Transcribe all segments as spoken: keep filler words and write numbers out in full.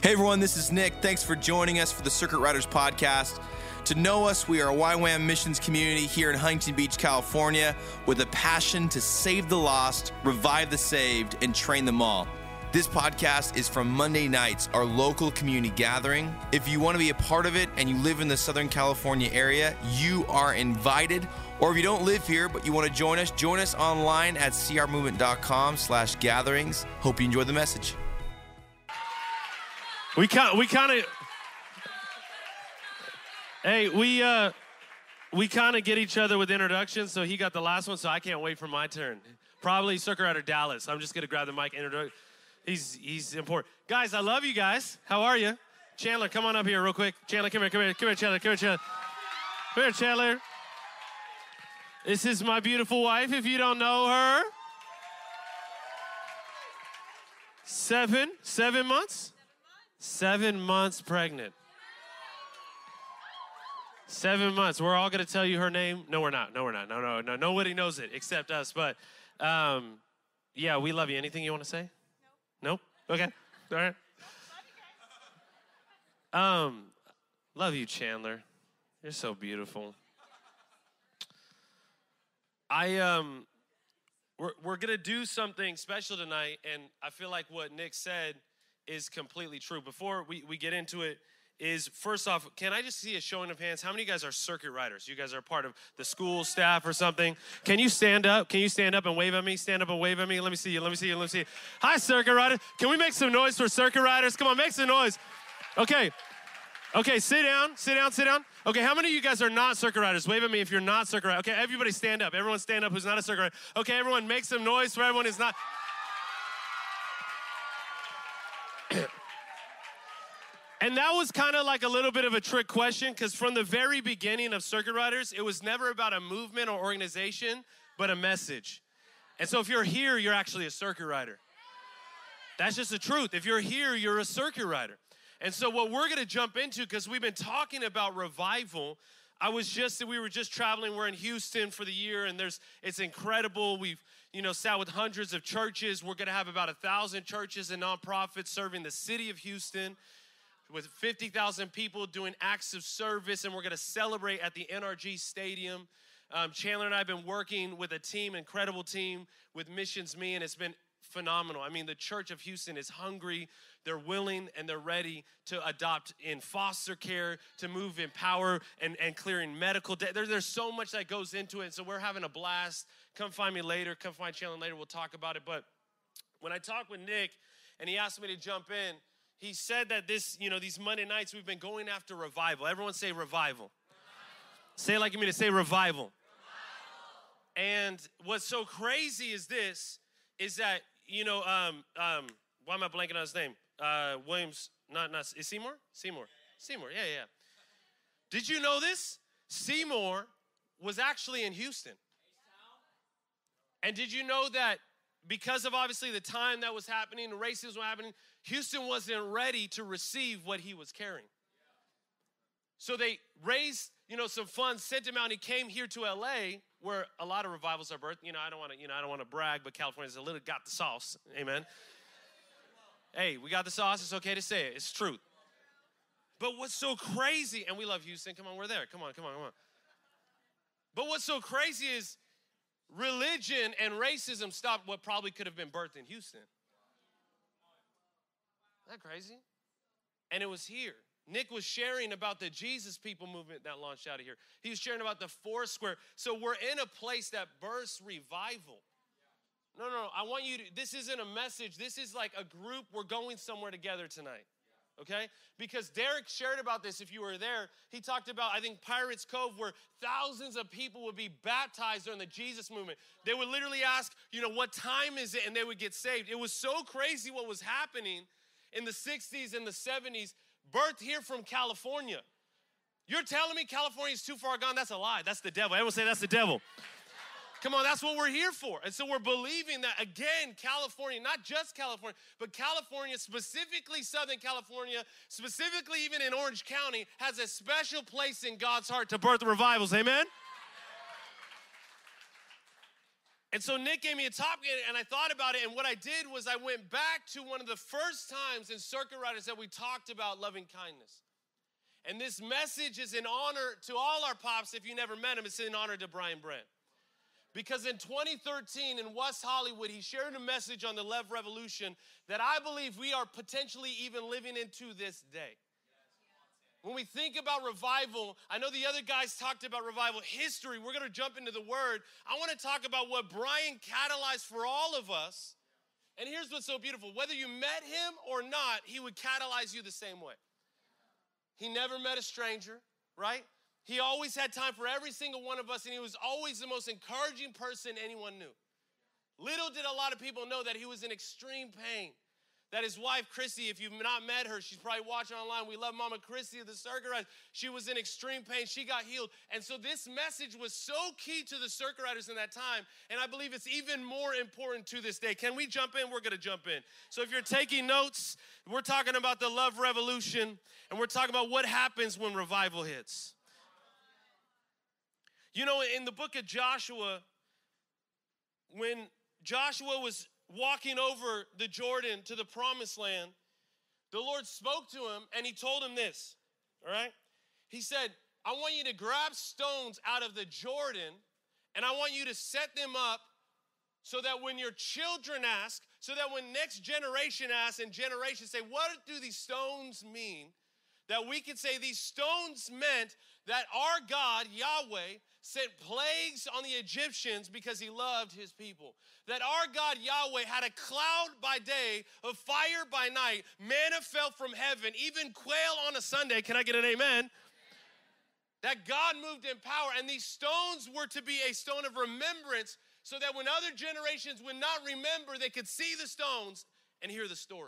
Hey everyone, this is Nick. Thanks for joining us for the Circuit Riders podcast. To know us, we are a Y WAM missions community here in Huntington Beach, California, with a passion to save the lost, revive the saved, and train them all. This podcast is from Monday nights, our local community gathering. If you want to be a part of it and you live in the Southern California area, you are invited. Or if you don't live here but you want to join us, join us online at c r movement dot com slash gatherings. Hope you enjoy the message. We kind we kind of Hey, we uh we kind of get each other with introductions, so he got the last one, so I can't wait for my turn. Probably Circuit Rider Dallas. I'm just going to grab the mic and introduce. He's he's important. Guys, I love you guys. How are you? Chandler, come on up here real quick. Chandler, come here, come here, come here, Chandler, come here, Chandler. Come here, Chandler. This is my beautiful wife, if you don't know her. Seven, seven months? Seven months pregnant. Seven months. We're all going to tell you her name. No, we're not. No, we're not. No, no, no. Nobody knows it except us. But, um, yeah, we love you. Anything you want to say? Nope. Nope? Okay. All right. Um, love you, Chandler. You're so beautiful. I, um, we're, we're going to do something special tonight, and I feel like what Nick said is completely true. Before we, we get into it, is first off, can I just see a showing of hands? How many of you guys are circuit riders? You guys are part of the school staff or something? Can you stand up? Can you stand up and wave at me? Stand up and wave at me. Let me see you. Let me see you. Let me see you. Hi, circuit riders. Can we make some noise for circuit riders? Come on, make some noise. Okay. Okay, sit down. Sit down. Sit down. Okay, how many of you guys are not circuit riders? Wave at me if you're not circuit riders. Okay, everybody stand up. Everyone stand up who's not a circuit rider. Okay, everyone make some noise for everyone who's not. And that was kind of like a little bit of a trick question, because from the very beginning of Circuit Riders, it was never about a movement or organization, but a message. And so if you're here, you're actually a circuit rider. That's just the truth. If you're here, you're a circuit rider. And so what we're going to jump into, because we've been talking about revival, I was just, we were just traveling. We're in Houston for the year, and there's, it's incredible. We've, you know, sat with hundreds of churches. We're going to have about a thousand churches and nonprofits serving the city of Houston, with fifty thousand people doing acts of service, and we're going to celebrate at the N R G Stadium. Um, Chandler and I have been working with a team, incredible team, with Missions Me, and it's been phenomenal. I mean, the Church of Houston is hungry. They're willing and they're ready to adopt in foster care, to move in power and, and clearing medical debt. There, there's so much that goes into it, and so we're having a blast. Come find me later. Come find Chandler later. We'll talk about it. But when I talked with Nick and he asked me to jump in, he said that this, you know, these Monday nights we've been going after revival. Everyone say revival. Revival. Say it like you mean to say revival. Revival. And what's so crazy is this, is that, you know, um, um, why am I blanking on his name? Uh, Williams, not, not, is Seymour? Seymour. Seymour, yeah, yeah. Did you know this? Seymour was actually in Houston. And did you know that because of obviously the time that was happening, the racism was happening, Houston wasn't ready to receive what he was carrying. So they raised, you know, some funds, sent him out, and he came here to L A, where a lot of revivals are birthed. You know, I don't want to, you know, I don't want to brag, but California's a little got the sauce. Amen. Hey, we got the sauce. It's okay to say it. It's truth. But what's so crazy, and we love Houston. Come on, we're there. Come on, come on, come on. But what's so crazy is religion and racism stopped what probably could have been birthed in Houston. Isn't that crazy? And it was here. Nick was sharing about the Jesus People movement that launched out of here. He was sharing about the Foursquare. So we're in a place that bursts revival. No, no, no. I want you to, this isn't a message. This is like a group. We're going somewhere together tonight. Okay? Because Derek shared about this if you were there. He talked about, I think, Pirates Cove, where thousands of people would be baptized during the Jesus movement. They would literally ask, you know, what time is it? And they would get saved. It was so crazy what was happening in the sixties and the seventies, birthed here from California. You're telling me California is too far gone? That's a lie. That's the devil. Everyone say that's the devil. Come on, that's what we're here for. And so we're believing that, again, California, not just California, but California, specifically Southern California, specifically even in Orange County, has a special place in God's heart to birth revivals. Amen? And so Nick gave me a topic, and I thought about it, and what I did was I went back to one of the first times in Circuit Riders that we talked about loving kindness. And this message is in honor to all our pops. If you never met him, it's in honor to Brian Brent. Because in twenty thirteen in West Hollywood, he shared a message on the Love Revolution that I believe we are potentially even living into this day. When we think about revival, I know the other guys talked about revival history. We're going to jump into the word. I want to talk about what Brian catalyzed for all of us. And here's what's so beautiful. Whether you met him or not, he would catalyze you the same way. He never met a stranger, right? He always had time for every single one of us, and he was always the most encouraging person anyone knew. Little did a lot of people know that he was in extreme pain. That his wife, Chrissy, if you've not met her, she's probably watching online. We love Mama Chrissy of the Circuit Riders. She was in extreme pain. She got healed. And so this message was so key to the Circuit Riders in that time, and I believe it's even more important to this day. Can we jump in? We're going to jump in. So if you're taking notes, we're talking about the Love Revolution, and we're talking about what happens when revival hits. You know, in the book of Joshua, when Joshua was walking over the Jordan to the promised land, the Lord spoke to him and he told him this, all right? He said, I want you to grab stones out of the Jordan and I want you to set them up so that when your children ask, so that when next generation asks and generations say, what do these stones mean? That we could say these stones meant that our God, Yahweh, sent plagues on the Egyptians because he loved his people. That our God, Yahweh, had a cloud by day, a fire by night, manna fell from heaven, even quail on a Sunday. Can I get an amen? That God moved in power, and these stones were to be a stone of remembrance so that when other generations would not remember, they could see the stones and hear the story.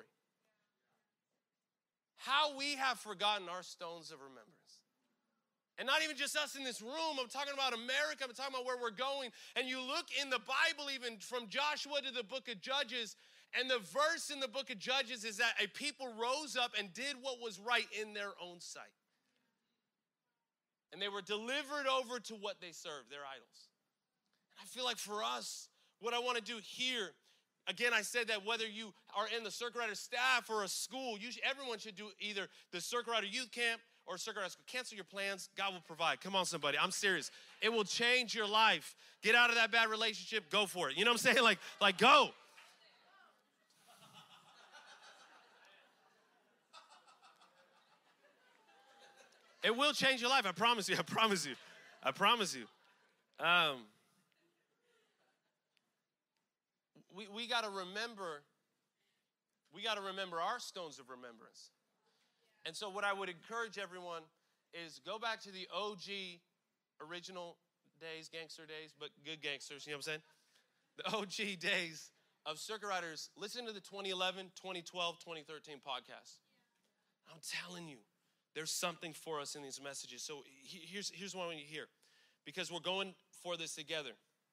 How we have forgotten our stones of remembrance. And not even just us in this room, I'm talking about America, I'm talking about where we're going. And you look in the Bible, even from Joshua to the book of Judges, and the verse in the book of Judges is that a people rose up and did what was right in their own sight. And they were delivered over to what they served, their idols. And I feel like for us, what I want to do here, again, I said that whether you are in the Circuit Rider staff or a school, you should, everyone should do either the Circuit Rider Youth Camp or Circuit Rider School. Cancel your plans. God will provide. Come on, somebody. I'm serious. It will change your life. Get out of that bad relationship. Go for it. You know what I'm saying? Like, like go. It will change your life. I promise you. I promise you. I promise you. Um, we we got to remember, we got to remember our stones of remembrance. And so what I would encourage everyone is go back to the O G original days, gangster days, but good gangsters, you know what I'm saying? The O G days of Circuit Riders. Listen to the twenty eleven, twenty twelve, twenty thirteen podcasts. I'm telling you, there's something for us in these messages. So here's, here's what I want you to hear, because we're going for this together.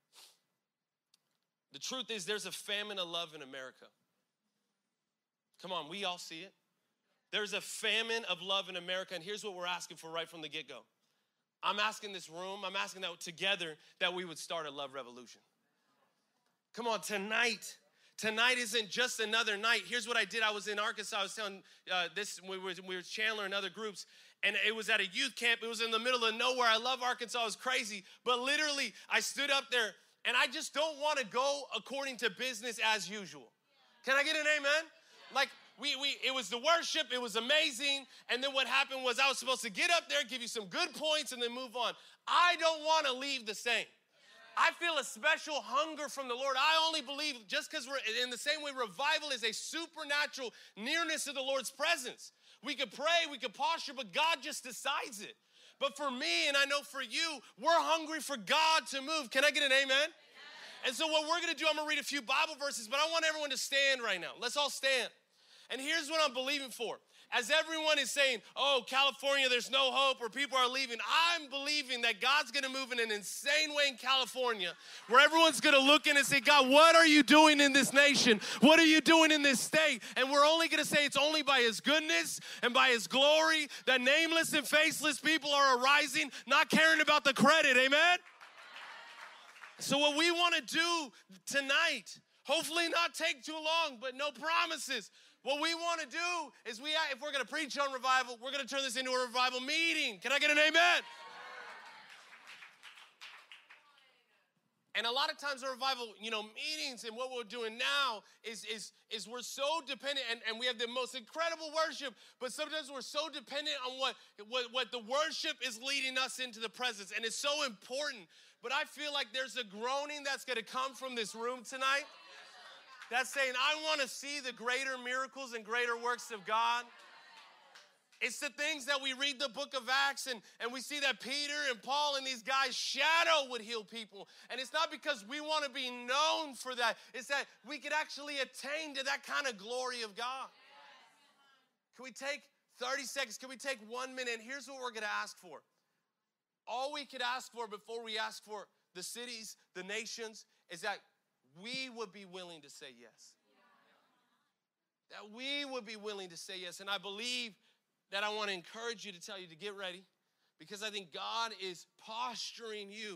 The truth is there's a famine of love in America. Come on, we all see it. There's a famine of love in America, and here's what we're asking for right from the get-go. I'm asking this room, I'm asking that together that we would start a love revolution. Come on, tonight, tonight isn't just another night. Here's what I did. I was in Arkansas. I was telling uh, this, we were, we were Chandler and other groups, and it was at a youth camp. It was in the middle of nowhere. I love Arkansas. It was crazy, but literally, I stood up there, and I just don't want to go according to business as usual. Can I get an amen? Like, We, we, it was the worship, it was amazing, and then what happened was I was supposed to get up there, give you some good points, and then move on. I don't want to leave the same. I feel a special hunger from the Lord. I only believe just because we're in the same way, revival is a supernatural nearness to the Lord's presence. We could pray, we could posture, but God just decides it. But for me, and I know for you, we're hungry for God to move. Can I get an amen? Amen. And so what we're going to do, I'm going to read a few Bible verses, but I want everyone to stand right now. Let's all stand. And here's what I'm believing for. As everyone is saying, oh, California, there's no hope, or people are leaving, I'm believing that God's going to move in an insane way in California, where everyone's going to look in and say, God, what are you doing in this nation? What are you doing in this state? And we're only going to say it's only by his goodness and by his glory that nameless and faceless people are arising, not caring about the credit, amen? So what we want to do tonight, hopefully not take too long, but no promises. What we want to do is we, if we're going to preach on revival, we're going to turn this into a revival meeting. Can I get an amen? And a lot of times our revival, you know, meetings and what we're doing now is, is, is we're so dependent, and, and we have the most incredible worship, but sometimes we're so dependent on what, what, what the worship is leading us into the presence, and it's so important. But I feel like there's a groaning that's gonna come from this room tonight that's saying, I wanna see the greater miracles and greater works of God. It's the things that we read the book of Acts and, and we see that Peter and Paul and these guys' shadow would heal people. And it's not because we want to be known for that. It's that we could actually attain to that kind of glory of God. Can we take thirty seconds? Can we take one minute? Here's what we're going to ask for. All we could ask for before we ask for the cities, the nations, is that we would be willing to say yes. That we would be willing to say yes. And I believe that I want to encourage you to tell you to get ready, because I think God is posturing you.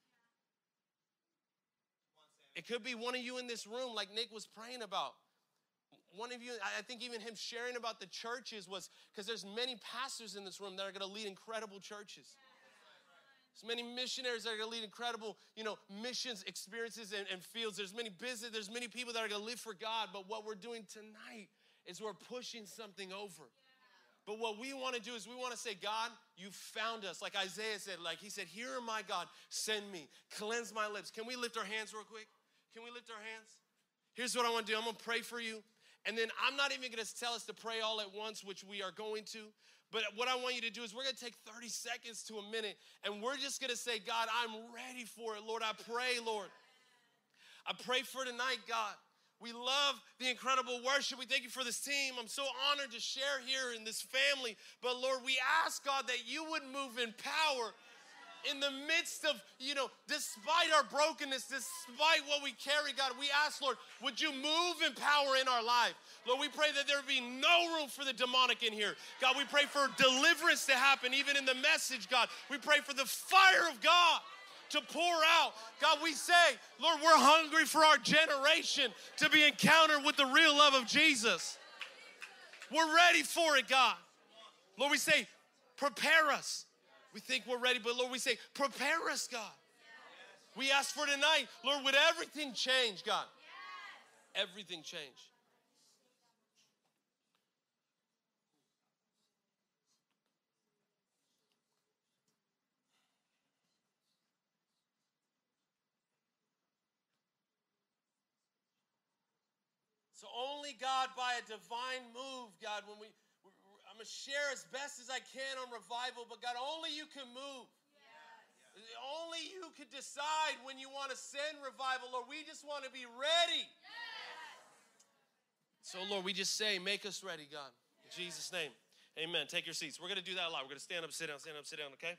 It could be one of you in this room, like Nick was praying about. One of you, I think even him sharing about the churches was, because there's many pastors in this room that are going to lead incredible churches. There's many missionaries that are going to lead incredible, you know, missions experiences and, and fields. There's many business, there's many people that are going to live for God. But what we're doing tonight is we're pushing something over. But what we want to do is we want to say, God, you found us. Like Isaiah said, like he said, here am I, God, send me, cleanse my lips. Can we lift our hands real quick? Can we lift our hands? Here's what I want to do. I'm going to pray for you. And then I'm not even going to tell us to pray all at once, which we are going to. But what I want you to do is we're going to take thirty seconds to a minute, and we're just going to say, God, I'm ready for it. Lord, I pray, Lord. I pray for tonight, God. We love the incredible worship. We thank you for this team. I'm so honored to share here in this family. But Lord, we ask, God, that you would move in power in the midst of, you know, despite our brokenness, despite what we carry, God, we ask, Lord, would you move in power in our life? Lord, we pray that there would be no room for the demonic in here. God, we pray for deliverance to happen even in the message, God. We pray for the fire of God to pour out. God, we say, Lord, we're hungry for our generation to be encountered with the real love of Jesus. We're ready for it, God. Lord, we say, prepare us. We think we're ready, but Lord, we say, prepare us, God. We ask for tonight, Lord, would everything change, God? Everything change. So only God, by a divine move, God, when we, I'm going to share as best as I can on revival, but God, only you can move. Yes. Only you could decide when you want to send revival, Lord. We just want to be ready. Yes. So, Lord, we just say, make us ready, God. In yes. Jesus' name, amen. Take your seats. We're going to do that a lot. We're going to stand up, sit down, stand up, sit down, okay?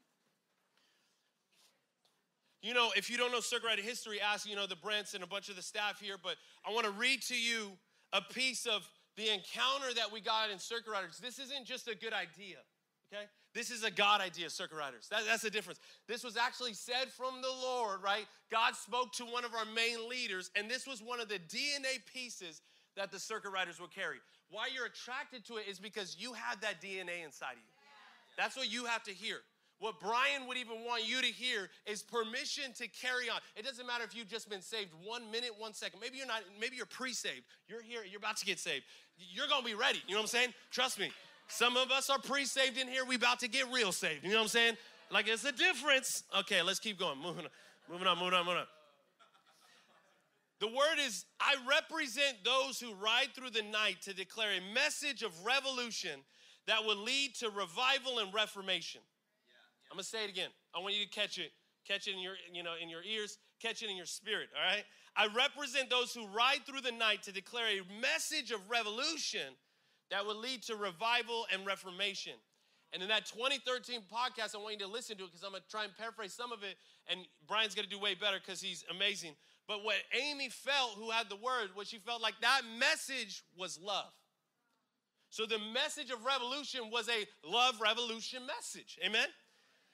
You know, if you don't know Circuit Rider history, ask, you know, the Brents and a bunch of the staff here, but I want to read to you a piece of the encounter that we got in Circuit Riders. This isn't just a good idea, okay? This is a God idea, Circuit Riders. That, that's the difference. This was actually said from the Lord, right? God spoke to one of our main leaders, and this was one of the D N A pieces that the Circuit Riders would carry. Why you're attracted to it is because you have that D N A inside of you. That's what you have to hear. What Brian would even want you to hear is permission to carry on. It doesn't matter if you've just been saved one minute, one second. Maybe you're not, maybe you're pre-saved. You're here, you're about to get saved. You're gonna be ready, you know what I'm saying? Trust me. Some of us are pre-saved in here, we about to get real saved, you know what I'm saying? Like, it's a difference. Okay, let's keep going, moving on, moving on, moving on, moving on. The word is, I represent those who ride through the night to declare a message of revolution that will lead to revival and reformation. I'm gonna say it again. I want you to catch it. Catch it in your, you know, in your ears. Catch it in your spirit, all right? I represent those who ride through the night to declare a message of revolution that will lead to revival and reformation. And in that twenty thirteen podcast, I want you to listen to it because I'm gonna try and paraphrase some of it, and Brian's gonna do way better because he's amazing. But what Amy felt, who had the word, what she felt like that message was love. So the message of revolution was a love revolution message, amen?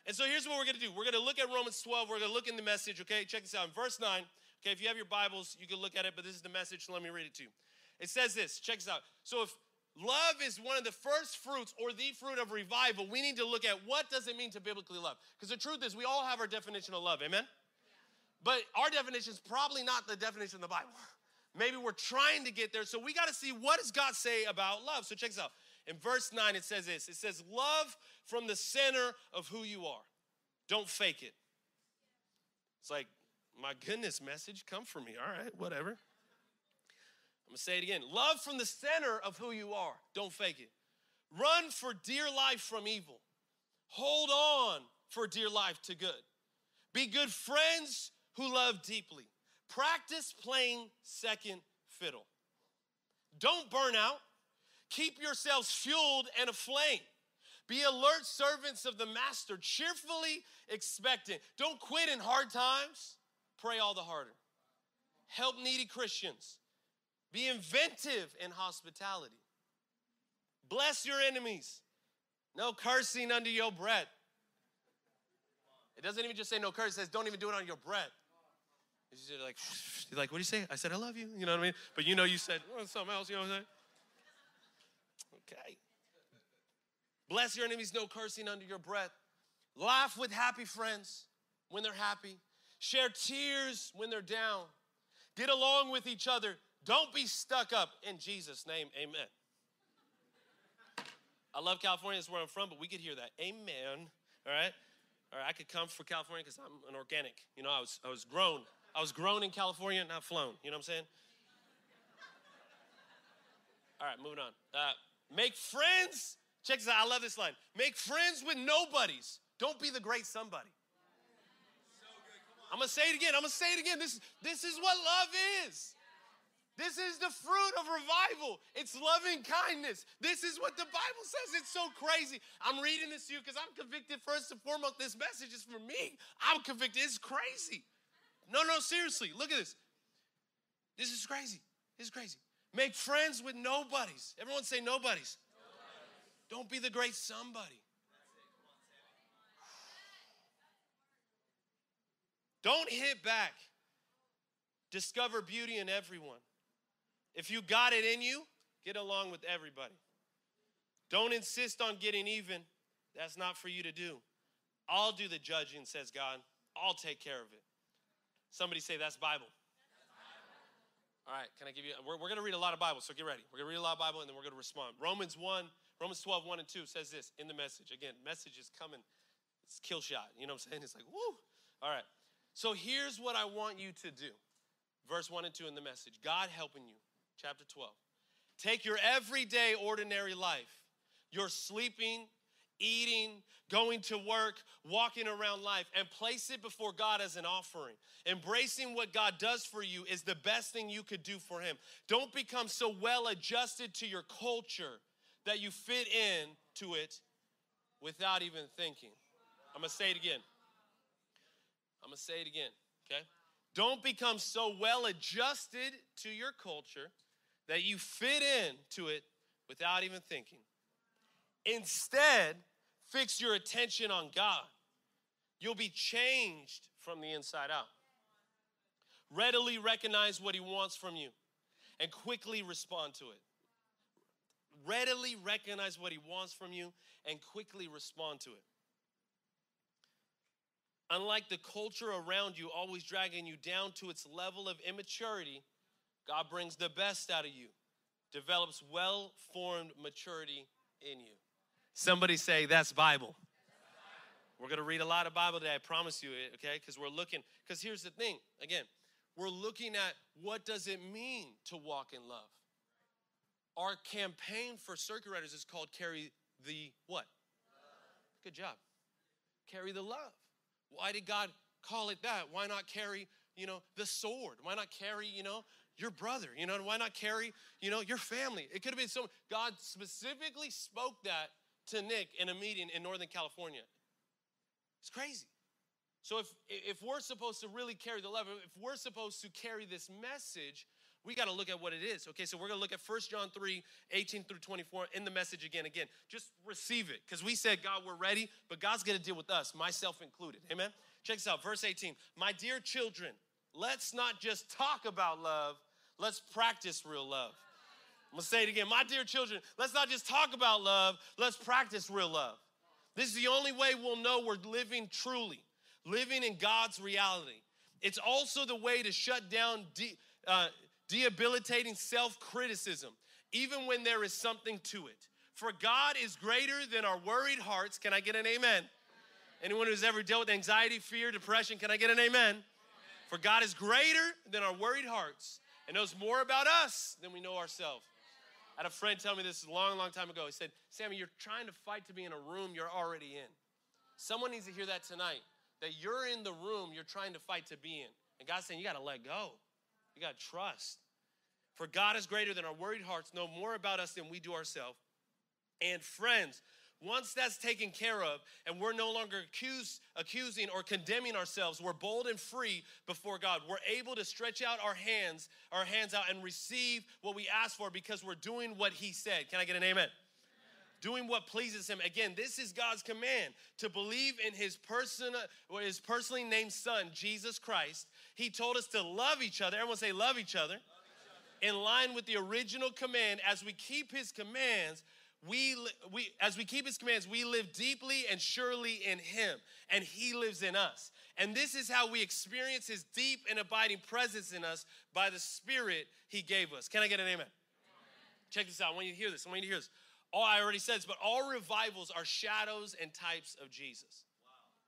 And so here's what we're going to do. We're going to look at Romans twelve. We're going to look in the message, okay? Check this out. In verse nine, okay, if you have your Bibles, you can look at it, but this is the message, so let me read it to you. It says this. Check this out. So if love is one of the first fruits or the fruit of revival, we need to look at what does it mean to biblically love. Because the truth is we all have our definition of love, amen? But our definition is probably not the definition of the Bible. Maybe we're trying to get there, so we got to see what does God say about love. So check this out. In verse nine, it says this. It says, love from the center of who you are. Don't fake it. It's like, my goodness, message, come for me. All right, whatever. I'm going to say it again. Love from the center of who you are. Don't fake it. Run for dear life from evil. Hold on for dear life to good. Be good friends who love deeply. Practice playing second fiddle. Don't burn out. Keep yourselves fueled and aflame. Be alert servants of the master, cheerfully expectant. Don't quit in hard times. Pray all the harder. Help needy Christians. Be inventive in hospitality. Bless your enemies. No cursing under your breath. It doesn't even just say no curse. It says don't even do it on your breath. It's just like, you're like, what do you say? I said, I love you. You know what I mean? But you know you said well, something else. You know what I'm saying? Okay. Bless your enemies, no cursing under your breath. Laugh with happy friends when they're happy. Share tears when they're down. Get along with each other. Don't be stuck up. In Jesus' name, amen. I love California. That's where I'm from, but we could hear that. Amen. All right? All right, I could come for California because I'm an organic. You know, I was, I was grown. I was grown in California, not flown. You know what I'm saying? All right, moving on. Uh, make friends. Check this out. I love this line. Make friends with nobodies. Don't be the great somebody. So good. Come on. I'm going to say it again. I'm going to say it again. This, this is what love is. This is the fruit of revival. It's loving kindness. This is what the Bible says. It's so crazy. I'm reading this to you because I'm convicted first and foremost. This message is for me. I'm convicted. It's crazy. No, no, seriously. Look at this. This is crazy. This is crazy. Make friends with nobodies. Everyone say nobodies. Nobodies. Don't be the great somebody. Don't hit back. Discover beauty in everyone. If you got it in you, get along with everybody. Don't insist on getting even. That's not for you to do. I'll do the judging, says God. I'll take care of it. Somebody say, that's Bible. That's Bible. All right, can I give you, we're, we're going to read a lot of Bible, so get ready. We're going to read a lot of Bible, and then we're going to respond. Romans one, Romans twelve, one and two says this in the message. Again, message is coming. It's kill shot. You know what I'm saying? It's like, woo. All right. So here's what I want you to do. Verse one and two in the message. God helping you. Chapter twelve. Take your everyday, ordinary life. Your sleeping, eating, going to work, walking around life, and place it before God as an offering. Embracing what God does for you is the best thing you could do for him. Don't become so well adjusted to your culture that you fit in to it without even thinking. I'm going to say it again. I'm going to say it again, okay? Don't become so well adjusted to your culture that you fit into it without even thinking. Instead, fix your attention on God. You'll be changed from the inside out. Readily recognize what he wants from you and quickly respond to it. Readily recognize what he wants from you and quickly respond to it. Unlike the culture around you always dragging you down to its level of immaturity, God brings the best out of you, develops well-formed maturity in you. Somebody say, that's Bible. We're going to read a lot of Bible today, I promise you, okay? Because we're looking, because here's the thing, again, we're looking at what does it mean to walk in love. Our campaign for Circuit Riders is called Carry the what? Love. Good job. Carry the love. Why did God call it that? Why not carry, you know, the sword? Why not carry, you know, your brother? You know, why not carry, you know, your family? It could have been so, God specifically spoke that to Nick in a meeting in Northern California. It's crazy. So if, if we're supposed to really carry the love, if we're supposed to carry this message, We got to look at what it is. Okay, so we're going to look at First John three, eighteen through twenty-four in the message again. Again, just receive it because we said, God, we're ready, but God's going to deal with us, myself included. Amen? Check this out, verse eighteen. My dear children, let's not just talk about love, let's practice real love. I'm going to say it again. My dear children, let's not just talk about love, let's practice real love. This is the only way we'll know we're living truly, living in God's reality. It's also the way to shut down de- uh, debilitating self-criticism, even when there is something to it. For God is greater than our worried hearts. Can I get an amen? Amen. Anyone who's ever dealt with anxiety, fear, depression, can I get an amen? Amen? For God is greater than our worried hearts and knows more about us than we know ourselves. I had a friend tell me this a long, long time ago. He said, Sammy, you're trying to fight to be in a room you're already in. Someone needs to hear that tonight, that you're in the room you're trying to fight to be in. And God's saying, you got to let go. You got to trust. For God is greater than our worried hearts, know more about us than we do ourselves. And friends, once that's taken care of and we're no longer accuse, accusing or condemning ourselves, we're bold and free before God. We're able to stretch out our hands, our hands out and receive what we ask for because we're doing what he said. Can I get an amen? Amen. Doing what pleases him. Again, this is God's command to believe in his person, or his personally named son, Jesus Christ. He told us to love each other. Everyone say love each other. Love each other. In line with the original command, as we keep his commands, We, we, as we keep his commands, we live deeply and surely in him, and he lives in us. And this is how we experience his deep and abiding presence in us by the Spirit he gave us. Can I get an amen? Amen. Check this out. I want you to hear this. I want you to hear this. Oh, I already said this, but all revivals are shadows and types of Jesus. Wow.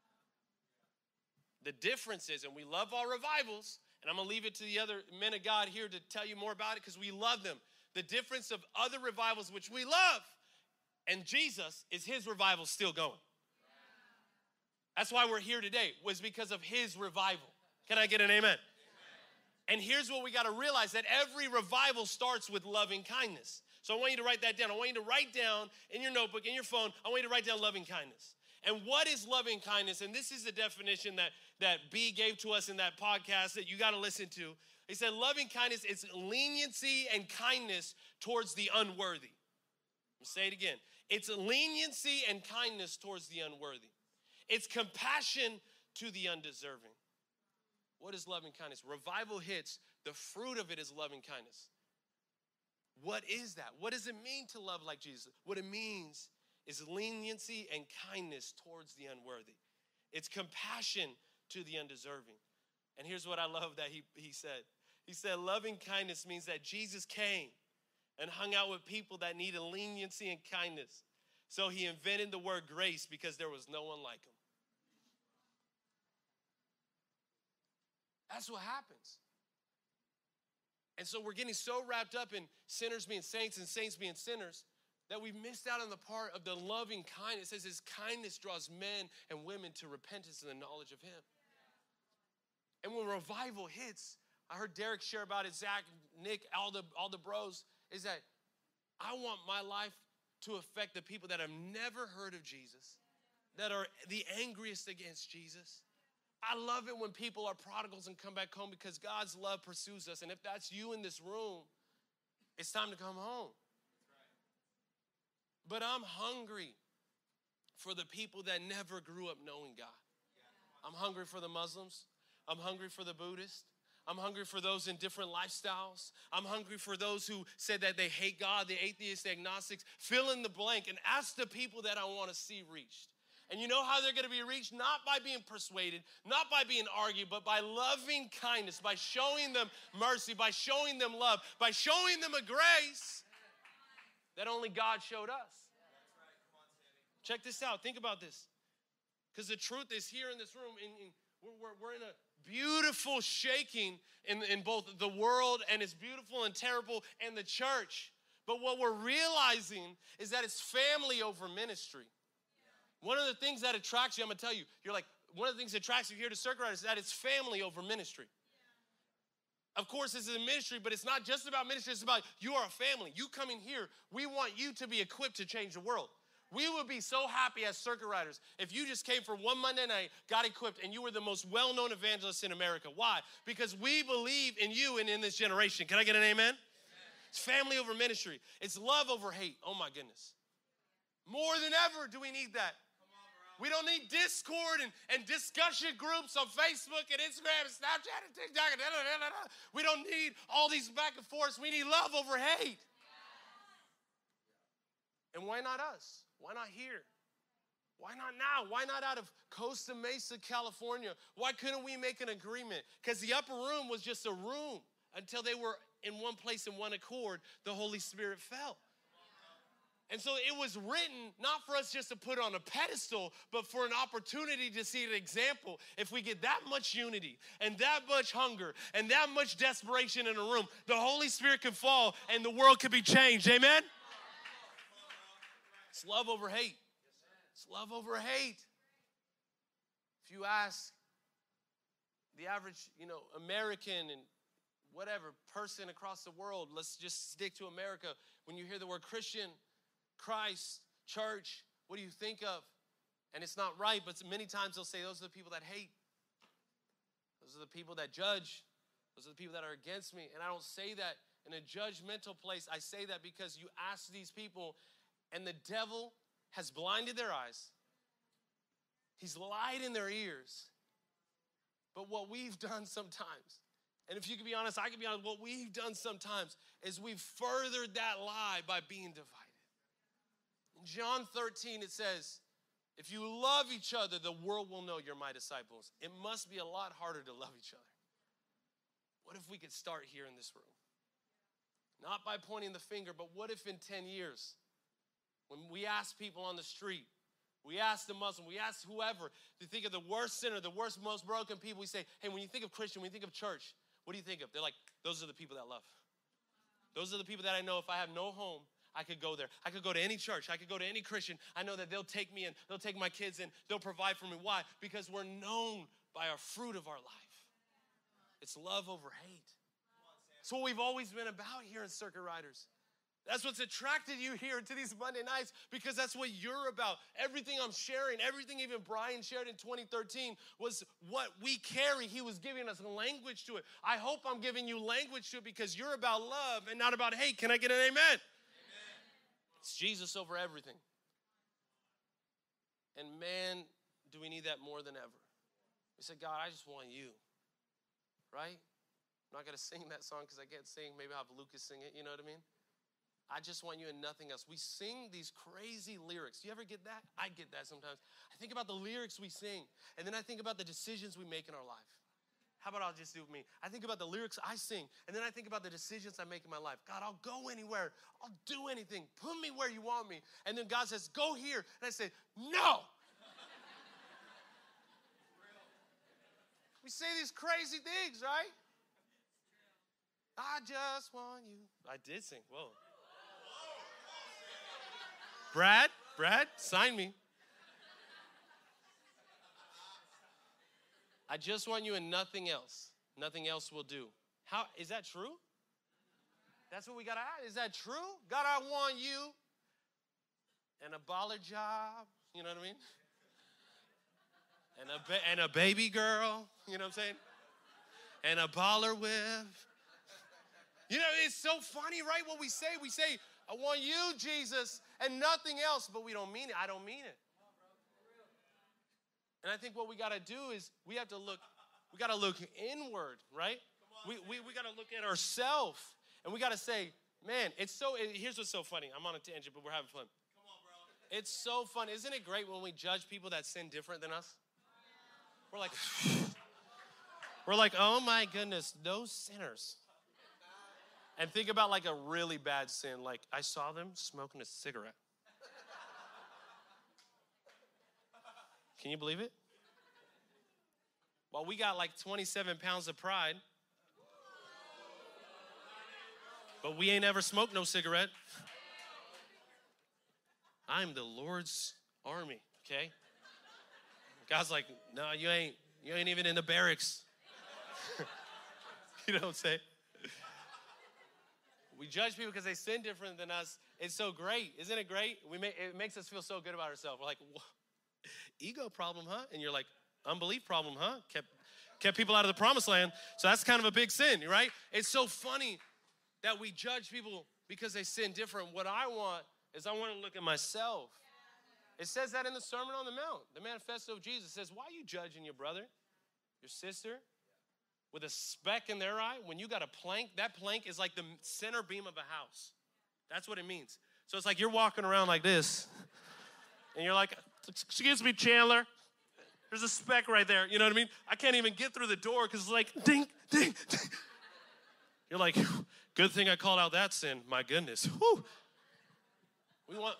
The difference is, and we love all revivals, and I'm going to leave it to the other men of God here to tell you more about it because we love them. The difference of other revivals, which we love, and Jesus is his revival still going. That's why we're here today, was because of his revival. Can I get an amen? Amen. And here's what we got to realize, that every revival starts with loving kindness. So I want you to write that down. I want you to write down in your notebook, in your phone, I want you to write down loving kindness. And what is loving kindness? And this is the definition that, that B gave to us in that podcast that you got to listen to. He said loving kindness is leniency and kindness towards the unworthy. I'll say it again. It's leniency and kindness towards the unworthy. It's compassion to the undeserving. What is loving kindness? Revival hits, the fruit of it is loving kindness. What is that? What does it mean to love like Jesus? What it means is leniency and kindness towards the unworthy. It's compassion to the undeserving. And here's what I love that he, he said. He said loving kindness means that Jesus came and hung out with people that needed leniency and kindness. So he invented the word grace because there was no one like him. That's what happens. And so we're getting so wrapped up in sinners being saints and saints being sinners that we've missed out on the part of the loving kindness. It says his kindness draws men and women to repentance and the knowledge of him. And when revival hits, I heard Derek share about it, Zach, Nick, all the, all the bros, is that I want my life to affect the people that have never heard of Jesus, that are the angriest against Jesus. I love it when people are prodigals and come back home because God's love pursues us. And if that's you in this room, it's time to come home. But I'm hungry for the people that never grew up knowing God. I'm hungry for the Muslims. I'm hungry for the Buddhists. I'm hungry for those in different lifestyles. I'm hungry for those who said that they hate God, the atheists, the agnostics. Fill in the blank and ask the people that I want to see reached. And you know how they're going to be reached? Not by being persuaded, not by being argued, but by loving kindness, by showing them mercy, by showing them love, by showing them a grace that only God showed us. Check this out. Think about this. Because the truth is here in this room, in, in, we're, we're, we're in a beautiful shaking in, in both the world, and it's beautiful and terrible in the church. But what we're realizing is that it's family over ministry. One of the things that attracts you, I'm going to tell you, you're like, one of the things that attracts you here to Circuit Riders is that it's family over ministry. Of course, this is a ministry, but it's not just about ministry. It's about you are a family. You coming here, we want you to be equipped to change the world. We would be so happy as circuit riders if you just came for one Monday night, got equipped, and you were the most well-known evangelist in America. Why? Because we believe in you and in this generation. Can I get an amen? Amen. It's family over ministry. It's love over hate. Oh, my goodness. More than ever do we need that. We don't need Discord and, and discussion groups on Facebook and Instagram and Snapchat and TikTok. And da, da, da, da. We don't need all these back and forths. We need love over hate. And why not us? Why not here? Why not now? Why not out of Costa Mesa, California? Why couldn't we make an agreement? Because the upper room was just a room until they were in one place in one accord. The Holy Spirit fell. And so it was written not for us just to put on a pedestal, but for an opportunity to see an example. If we get that much unity and that much hunger and that much desperation in a room, the Holy Spirit can fall and the world can be changed. Amen? It's love over hate. It's love over hate. If you ask the average, you know, American and whatever person across the world, let's just stick to America. When you hear the word Christian, Christ, church, what do you think of? And it's not right, but many times they'll say those are the people that hate. Those are the people that judge. Those are the people that are against me. And I don't say that in a judgmental place. I say that because you ask these people and the devil has blinded their eyes. He's lied in their ears. But what we've done sometimes, and if you can be honest, I can be honest, what we've done sometimes is we've furthered that lie by being divided. In John thirteen, it says, if you love each other, the world will know you're my disciples. It must be a lot harder to love each other. What if we could start here in this room? Not by pointing the finger, but what if in ten years, when we ask people on the street, we ask the Muslim, we ask whoever to think of the worst sinner, the worst, most broken people, we say, hey, when you think of Christian, when you think of church, what do you think of? They're like, those are the people that love. Those are the people that I know if I have no home, I could go there. I could go to any church. I could go to any Christian. I know that they'll take me in. They'll take my kids in. They'll provide for me. Why? Because we're known by our fruit of our life. It's love over hate. It's what we've always been about here in Circuit Riders. That's what's attracted you here to these Monday nights, because that's what you're about. Everything I'm sharing, everything even Brian shared in twenty thirteen was what we carry. He was giving us language to it. I hope I'm giving you language to it because you're about love and not about hate. Can I get an amen? Amen. It's Jesus over everything. And man, do we need that more than ever. We say, God, I just want you, right? I'm not going to sing that song because I can't sing. Maybe I'll have Lucas sing it, you know what I mean? I just want you and nothing else. We sing these crazy lyrics. Do you ever get that? I get that sometimes. I think about the lyrics we sing, and then I think about the decisions we make in our life. How about I'll just do with me? I think about the lyrics I sing, and then I think about the decisions I make in my life. God, I'll go anywhere. I'll do anything. Put me where you want me. And then God says, go here. And I say, no. We say these crazy things, right? I just want you. I did sing. Whoa. Brad, Brad, sign me. I just want you and nothing else. Nothing else will do. How, is that true? That's what we got to ask. Is that true? God, I want you and a baller job. You know what I mean? And a, ba- and a baby girl. You know what I'm saying? And a baller whip. You know, it's so funny, right? What we say, we say, I want you, Jesus, and nothing else, but we don't mean it. I don't mean it. And I think what we got to do is we have to look, we got to look inward, right? We we, we got to look at ourselves, and we got to say, man, it's so, it, here's what's so funny. I'm on a tangent, but we're having fun. Come on, bro. It's so fun. Isn't it great when we judge people that sin different than us? We're like, we're like, oh my goodness, those sinners. And think about like a really bad sin. Like, I saw them smoking a cigarette. Can you believe it? Well, we got like twenty-seven pounds of pride. But we ain't ever smoked no cigarette. I'm the Lord's army, okay? God's like, no, you ain't. You ain't even in the barracks. You know what I'm saying? We judge people because they sin different than us, It's so great. Isn't it great? We make, it makes us feel so good about ourselves. We're like, ego problem, huh? And you're like, unbelief problem, huh? Kept, kept people out of the promised land. So that's kind of a big sin, right? It's so funny that we judge people because they sin different. What I want is I want to look at myself. It says that in the Sermon on the Mount. The manifesto of Jesus says, why are you judging your brother, your sister, with a speck in their eye? When you got a plank, that plank is like the center beam of a house. That's what it means. So it's like you're walking around like this, and you're like, excuse me, Chandler, there's a speck right there. You know what I mean? I can't even get through the door because it's like, ding, ding, ding. You're like, good thing I called out that sin. My goodness. Whew. We want...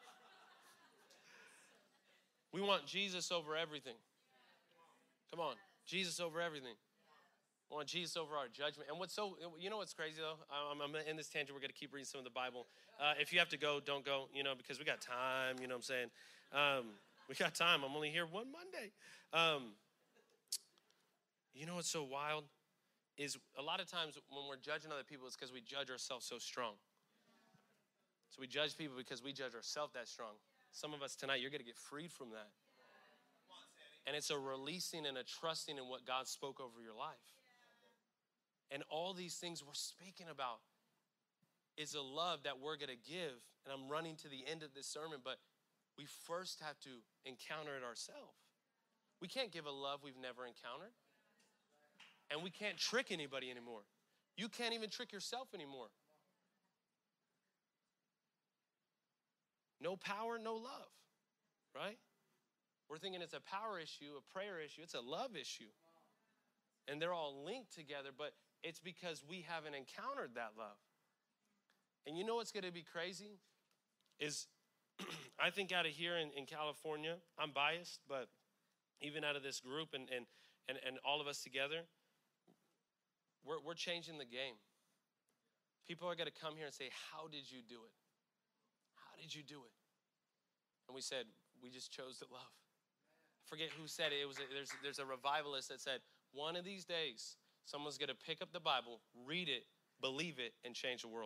We want Jesus over everything. Come on, Jesus over everything. We want Jesus over our judgment. And what's so, you know what's crazy though? I'm, I'm in this tangent, we're gonna keep reading some of the Bible. Uh, if you have to go, don't go, you know, because we got time, you know what I'm saying? Um, we got time, I'm only here one Monday. Um, you know what's so wild? Is a lot of times when we're judging other people, it's because we judge ourselves so strong. So we judge people because we judge ourselves that strong. Some of us tonight, you're going to get freed from that. And it's a releasing and a trusting in what God spoke over your life. And all these things we're speaking about is a love that we're going to give. And I'm running to the end of this sermon, but we first have to encounter it ourselves. We can't give a love we've never encountered. And we can't trick anybody anymore. You can't even trick yourself anymore. No power, no love, right? We're thinking it's a power issue, a prayer issue. It's a love issue. And they're all linked together, but it's because we haven't encountered that love. And you know what's going to be crazy? Is I think out of here in, in California, I'm biased, but even out of this group and, and, and, and all of us together, we're, we're changing the game. People are going to come here and say, how did you do it? How did you do it? And we said, we just chose to love. I forget who said it. It was a, there's, there's a revivalist that said, one of these days, someone's going to pick up the Bible, read it, believe it, and change the world.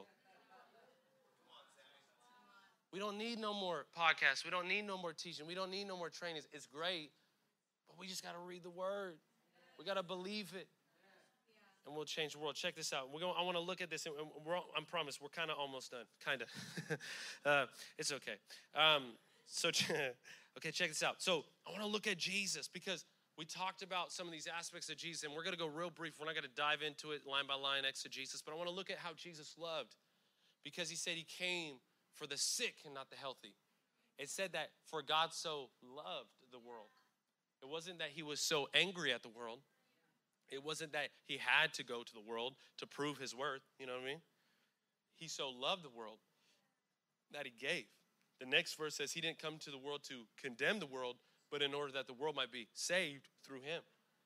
We don't need no more podcasts. We don't need no more teaching. We don't need no more trainings. It's great, but we just got to read the word. We got to believe it. And we'll change the world. Check this out. We're going, I want to look at this. And we're, I promise, we're kind of almost done. Kind of. uh, it's okay. Um, so, okay, check this out. So I want to look at Jesus because we talked about some of these aspects of Jesus, and we're going to go real brief. We're not going to dive into it line by line exegesis, but I want to look at how Jesus loved because he said he came for the sick and not the healthy. It said that for God so loved the world. It wasn't that he was so angry at the world. It wasn't that he had to go to the world to prove his worth, you know what I mean? He so loved the world that he gave. The next verse says he didn't come to the world to condemn the world, but in order that the world might be saved through him.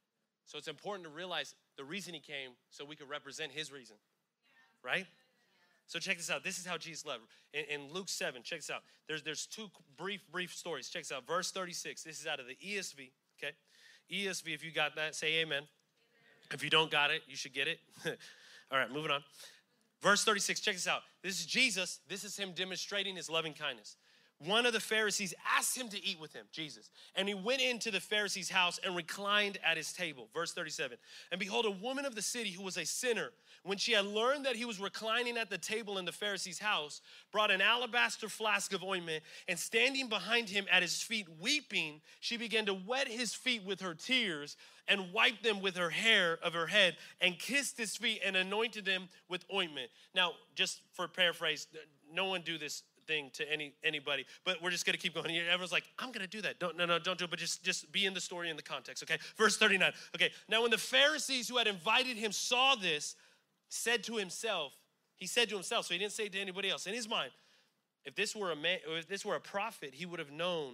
So it's important to realize the reason he came so we could represent his reason, right? So check this out. This is how Jesus loved. In, in Luke seven, check this out. There's, there's two brief, brief stories. Check this out. Verse thirty-six. This is out of the E S V, okay? E S V, if you got that, say amen. If you don't got it, you should get it. All right, moving on. Verse thirty-six, check this out. This is Jesus. This is him demonstrating his loving kindness. One of the Pharisees asked him to eat with him, Jesus. And he went into the Pharisee's house and reclined at his table. Verse thirty-seven. And behold, a woman of the city who was a sinner, when she had learned that he was reclining at the table in the Pharisee's house, brought an alabaster flask of ointment, and standing behind him at his feet, weeping, she began to wet his feet with her tears and wiped them with her hair of her head and kissed his feet and anointed them with ointment. Now, just for paraphrase, no one do this thing to any anybody, but we're just gonna keep going. Everyone's like, I'm gonna do that. Don't, no, no, don't do it, but just, just be in the story in the context, okay? Verse thirty-nine, okay. Now when the Pharisees who had invited him saw this, said to himself, he said to himself, so he didn't say it to anybody else, in his mind, if this were a man, or if this were a prophet, he would have known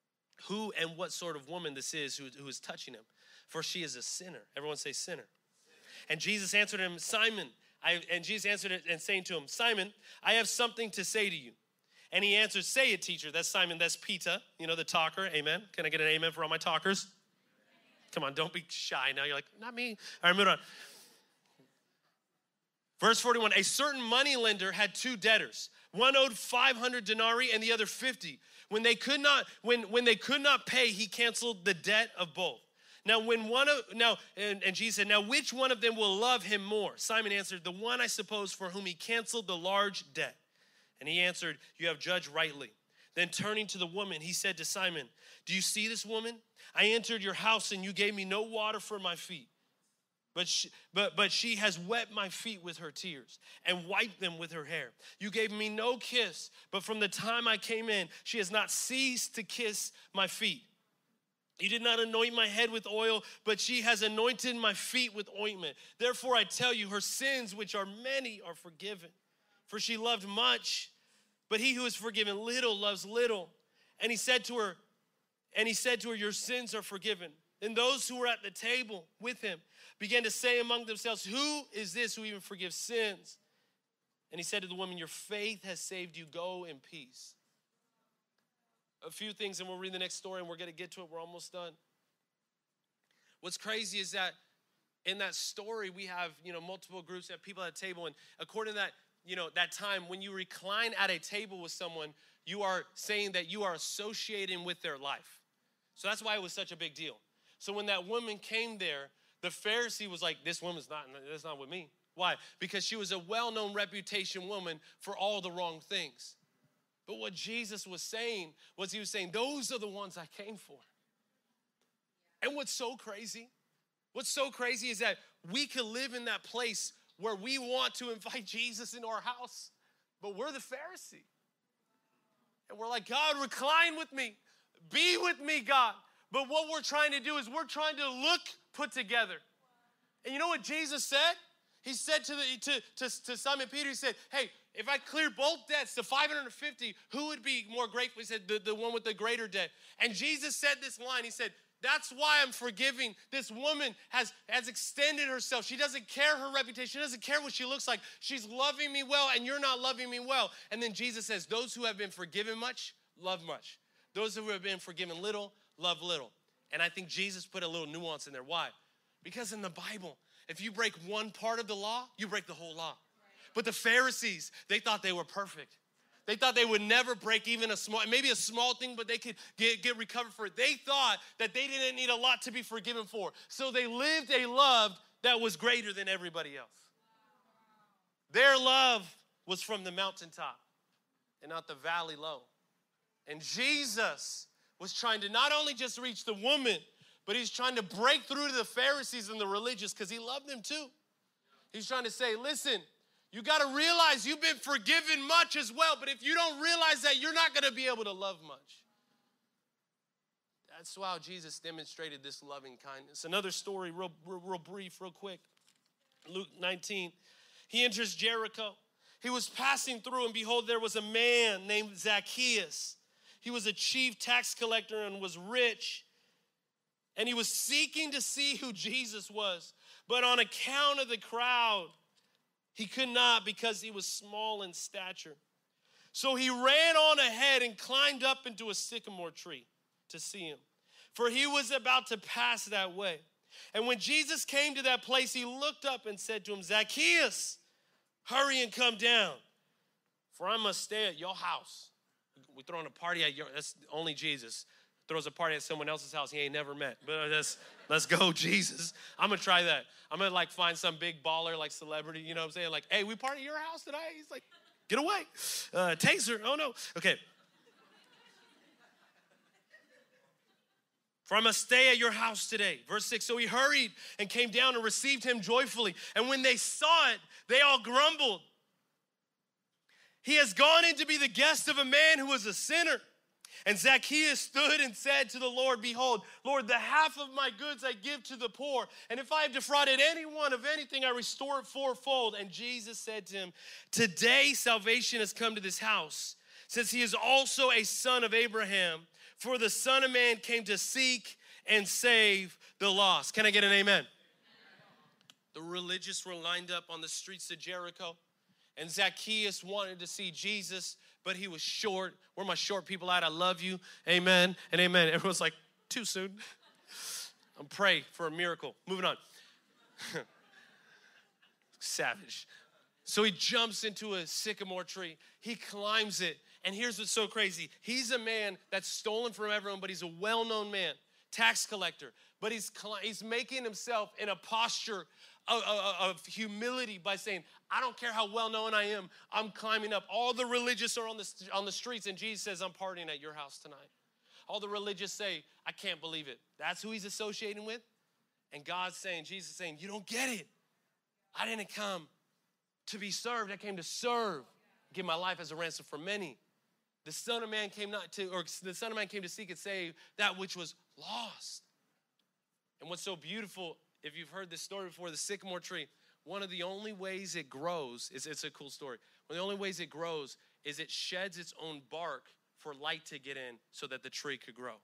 who and what sort of woman this is who, who is touching him, for she is a sinner. Everyone say sinner. And Jesus answered him, Simon, I, and Jesus answered it and saying to him, Simon, I have something to say to you. And he answered, say it, teacher. That's Simon, that's Peter, you know, the talker, amen. Can I get an amen for all my talkers? Come on, don't be shy now. You're like, not me. All right, move on. Verse forty-one, a certain moneylender had two debtors. One owed five hundred denarii and the other fifty. When they could not, when, when they could not pay, he canceled the debt of both. Now, when one of, now, and, and Jesus said, now which one of them will love him more? Simon answered, the one, I suppose, for whom he canceled the large debt. And he answered, you have judged rightly. Then turning to the woman, he said to Simon, do you see this woman? I entered your house and you gave me no water for my feet. But she, but, but she has wet my feet with her tears and wiped them with her hair. You gave me no kiss, but from the time I came in, she has not ceased to kiss my feet. You did not anoint my head with oil, but she has anointed my feet with ointment. Therefore I tell you, her sins, which are many, are forgiven. For she loved much, but he who is forgiven little loves little. And he said to her, and he said to her, your sins are forgiven. Then those who were at the table with him began to say among themselves, who is this who even forgives sins? And he said to the woman, your faith has saved you. Go in peace. A few things, and we'll read the next story, and we're going to get to it. We're almost done. What's crazy is that in that story, we have, you know, multiple groups, we have people at a table, and according to that, you know, that time, when you recline at a table with someone, you are saying that you are associating with their life. So that's why it was such a big deal. So when that woman came there, the Pharisee was like, this woman's not, that's not with me. Why? Because she was a well-known reputation woman for all the wrong things. But what Jesus was saying was he was saying, those are the ones I came for. And what's so crazy, what's so crazy is that we could live in that place where we want to invite Jesus into our house, but we're the Pharisee. And we're like, God, recline with me. Be with me, God. But what we're trying to do is we're trying to look put together. And you know what Jesus said? He said to, the, to, to, to Simon Peter, he said, hey, if I clear both debts to five hundred fifty, who would be more grateful? He said, the, the one with the greater debt. And Jesus said this line. He said, that's why I'm forgiving. This woman has, has extended herself. She doesn't care her reputation. She doesn't care what she looks like. She's loving me well, and you're not loving me well. And then Jesus says, those who have been forgiven much, love much. Those who have been forgiven little, love little. And I think Jesus put a little nuance in there. Why? Because in the Bible, if you break one part of the law, you break the whole law. But the Pharisees, they thought they were perfect. They thought they would never break even a small, maybe a small thing, but they could get, get recovered for it. They thought that they didn't need a lot to be forgiven for. So they lived a love that was greater than everybody else. Their love was from the mountaintop and not the valley low. And Jesus was trying to not only just reach the woman, but he's trying to break through to the Pharisees and the religious because he loved them too. He's trying to say, listen, you got to realize you've been forgiven much as well, but if you don't realize that, you're not going to be able to love much. That's how Jesus demonstrated this loving kindness. Another story, real, real, real brief, real quick. Luke nineteen. He enters Jericho. He was passing through, and behold, there was a man named Zacchaeus. He was a chief tax collector and was rich. And he was seeking to see who Jesus was. But on account of the crowd, he could not because he was small in stature. So he ran on ahead and climbed up into a sycamore tree to see him, for he was about to pass that way. And when Jesus came to that place, he looked up and said to him, Zacchaeus, hurry and come down, for I must stay at your house. We're throwing a party at your, that's only Jesus. Throws a party at someone else's house he ain't never met. But let's, let's go, Jesus. I'm going to try that. I'm going to like find some big baller, like celebrity, you know what I'm saying? Like, hey, we party at your house today? He's like, get away. Uh, taser, oh no. Okay. For I must stay at your house today. Verse six, so he hurried and came down and received him joyfully. And when they saw it, they all grumbled. He has gone in to be the guest of a man who was a sinner. And Zacchaeus stood and said to the Lord, behold, Lord, the half of my goods I give to the poor. And if I have defrauded anyone of anything, I restore it fourfold. And Jesus said to him, today salvation has come to this house, since he is also a son of Abraham. For the Son of Man came to seek and save the lost. Can I get an amen? Amen. The religious were lined up on the streets of Jericho. And Zacchaeus wanted to see Jesus, but he was short. Where my short people at? I love you. Amen and amen. Everyone's like, too soon. I'm praying for a miracle. Moving on. Savage. So he jumps into a sycamore tree. He climbs it. And here's what's so crazy. He's a man that's stolen from everyone, but he's a well-known man, tax collector. But he's, he's making himself in a posture of, of, of humility by saying, I don't care how well-known I am. I'm climbing up. All the religious are on the, on the streets, and Jesus says, I'm partying at your house tonight. All the religious say, I can't believe it. That's who he's associating with. And God's saying, Jesus is saying, you don't get it. I didn't come to be served. I came to serve, give my life as a ransom for many. The Son of Man came not to, or the Son of Man came to seek and save that which was lost. And what's so beautiful, if you've heard this story before, the sycamore tree, one of the only ways it grows, is it's a cool story. One of the only ways it grows is it sheds its own bark for light to get in so that the tree could grow.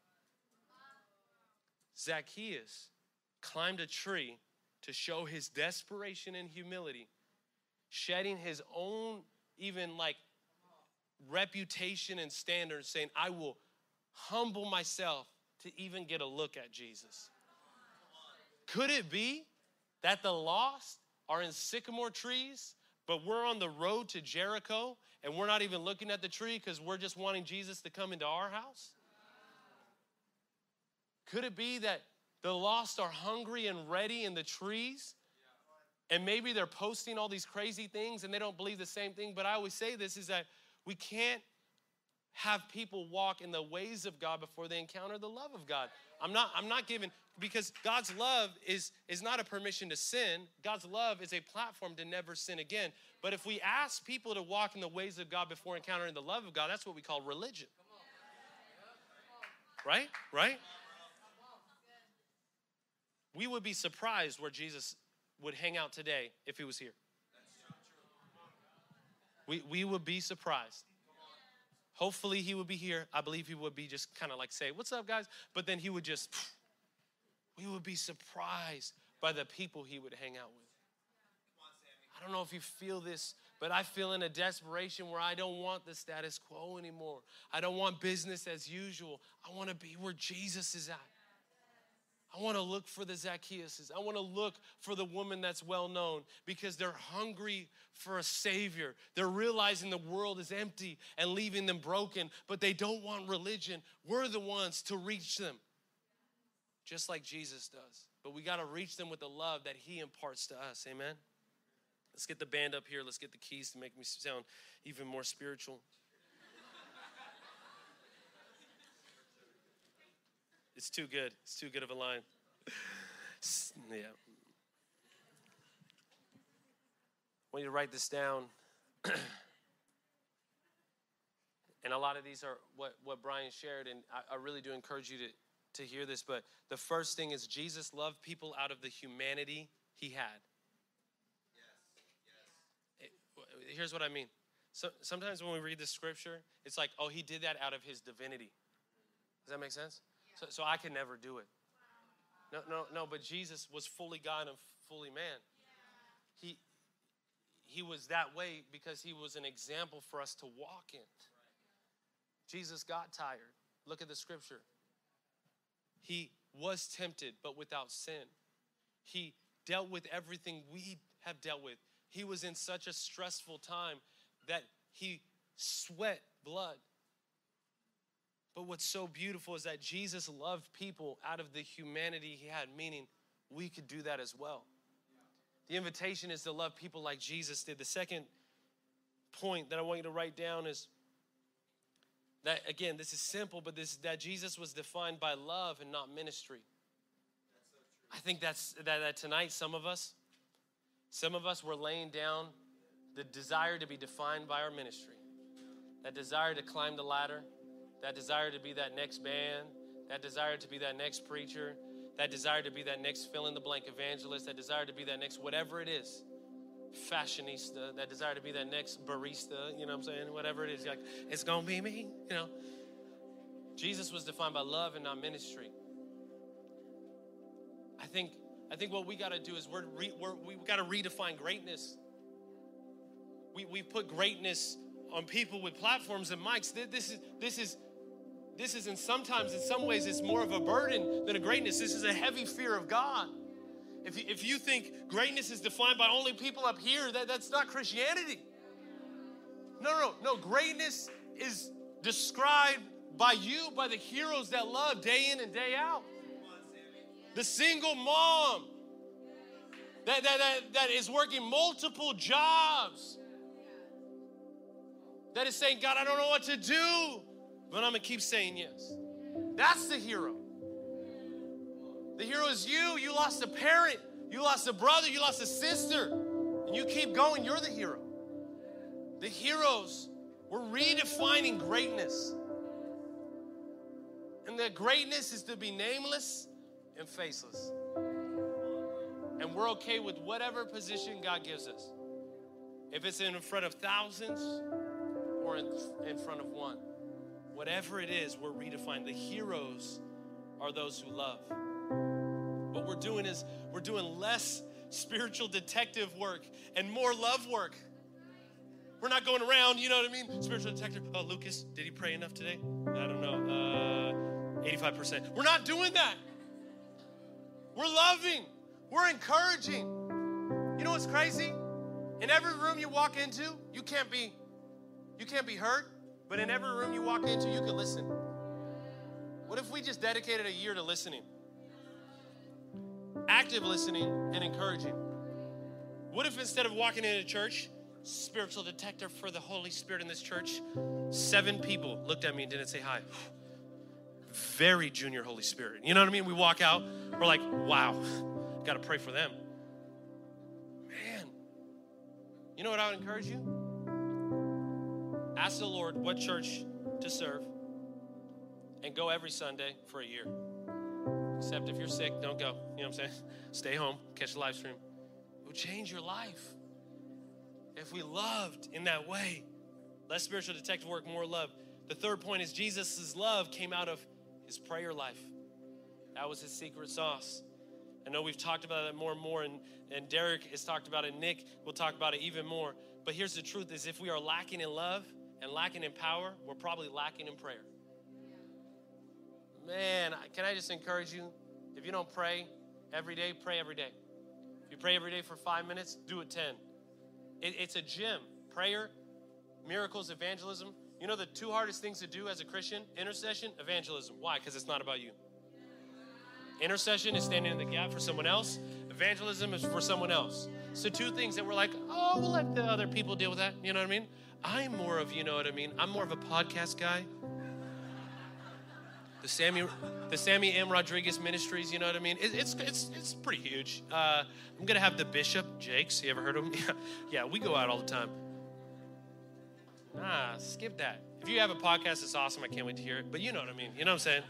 Zacchaeus climbed a tree to show his desperation and humility, shedding his own even like reputation and standards, saying, I will humble myself to even get a look at Jesus. Could it be that the lost are in sycamore trees, but we're on the road to Jericho and we're not even looking at the tree because we're just wanting Jesus to come into our house? Could it be that the lost are hungry and ready in the trees? And maybe they're posting all these crazy things and they don't believe the same thing. But I always say this is that we can't have people walk in the ways of God before they encounter the love of God. I'm not, I'm not giving, because God's love is, is not a permission to sin. God's love is a platform to never sin again. But if we ask people to walk in the ways of God before encountering the love of God, that's what we call religion. Right? Right? We would be surprised where Jesus would hang out today if he was here. We, we would be surprised. Hopefully he would be here. I believe he would be just kind of like say, what's up, guys? But then he would just, we would be surprised by the people he would hang out with. I don't know if you feel this, but I feel in a desperation where I don't want the status quo anymore. I don't want business as usual. I want to be where Jesus is at. I want to look for the Zacchaeuses. I want to look for the woman that's well known because they're hungry for a Savior. They're realizing the world is empty and leaving them broken, but they don't want religion. We're the ones to reach them, just like Jesus does. But we got to reach them with the love that he imparts to us. Amen? Let's get the band up here. Let's get the keys to make me sound even more spiritual. It's too good. It's too good of a line. Yeah. I want you to write this down. And a lot of these are what, what Brian shared, and I, I really do encourage you to, to hear this. But the first thing is Jesus loved people out of the humanity he had. Yes. Yes. It, here's what I mean. So, sometimes when we read the scripture, it's like, oh, he did that out of his divinity. Does that make sense? So, so I can never do it. No, no, no, but Jesus was fully God and fully man. He, he was that way because he was an example for us to walk in. Jesus got tired. Look at the scripture. He was tempted, but without sin. He dealt with everything we have dealt with. He was in such a stressful time that he sweat blood. But what's so beautiful is that Jesus loved people out of the humanity he had, meaning we could do that as well. The invitation is to love people like Jesus did. The second point that I want you to write down is that, again, this is simple, but this that Jesus was defined by love and not ministry. I think that's that, that tonight some of us, some of us were laying down the desire to be defined by our ministry, that desire to climb the ladder, that desire to be that next band, that desire to be that next preacher, that desire to be that next fill-in-the-blank evangelist, that desire to be that next whatever it is, fashionista, that desire to be that next barista, you know what I'm saying? Whatever it is, you're like, it's going to be me, you know. Jesus was defined by love and not ministry. I think I think what we got to do is we're, re, we're we got to redefine greatness. We we put greatness on people with platforms and mics. This is this is This is, in sometimes, in some ways, it's more of a burden than a greatness. This is a heavy fear of God. If you, if you think greatness is defined by only people up here, that, that's not Christianity. No, no, no. Greatness is described by you, by the heroes that love day in and day out. The single mom that, that, that, that is working multiple jobs. That is saying, God, I don't know what to do, but I'm going to keep saying yes. That's the hero. The hero is you. You lost a parent. You lost a brother. You lost a sister. And you keep going. You're the hero. The heroes, we're redefining greatness. And the greatness is to be nameless and faceless. And we're okay with whatever position God gives us. If it's in front of thousands or in, in front of one. Whatever it is, we're redefining. The heroes are those who love. What we're doing is we're doing less spiritual detective work and more love work. We're not going around, you know what I mean? Spiritual detective, oh, Lucas, did he pray enough today? I don't know, uh, eighty-five percent. We're not doing that. We're loving. We're encouraging. You know what's crazy? In every room you walk into, you can't be, you can't be hurt, but in every room you walk into, you can listen. What if we just dedicated a year to listening? Active listening and encouraging. What if instead of walking into church, spiritual detector for the Holy Spirit in this church, seven people looked at me and didn't say hi. Very junior Holy Spirit. You know what I mean? We walk out, we're like, wow, got to pray for them. Man, you know what I would encourage you? Ask the Lord what church to serve and go every Sunday for a year. Except if you're sick, don't go. You know what I'm saying? Stay home, catch the live stream. It will change your life. If we loved in that way, less spiritual detective work, more love. The third point is Jesus' love came out of his prayer life. That was his secret sauce. I know we've talked about that more and more, and, and Derek has talked about it. Nick will talk about it even more. But here's the truth is if we are lacking in love and lacking in power, we're probably lacking in prayer. Man, can I just encourage you? If you don't pray every day, pray every day. If you pray every day for five minutes, do it ten. It, it's a gym. Prayer, miracles, evangelism. You know the two hardest things to do as a Christian? Intercession, evangelism. Why? Because it's not about you. Intercession is standing in the gap for someone else. Evangelism is for someone else. So two things that we're like, oh, we'll let the other people deal with that. You know what I mean? I'm more of, you know what I mean? I'm more of a podcast guy. The Sammy, the Sammy M. Rodriguez Ministries, you know what I mean? It, it's it's it's pretty huge. Uh, I'm gonna have the Bishop, Jakes. You ever heard of him? Yeah, yeah, we go out all the time. Nah, skip that. If you have a podcast, it's awesome. I can't wait to hear it. But you know what I mean. You know what I'm saying?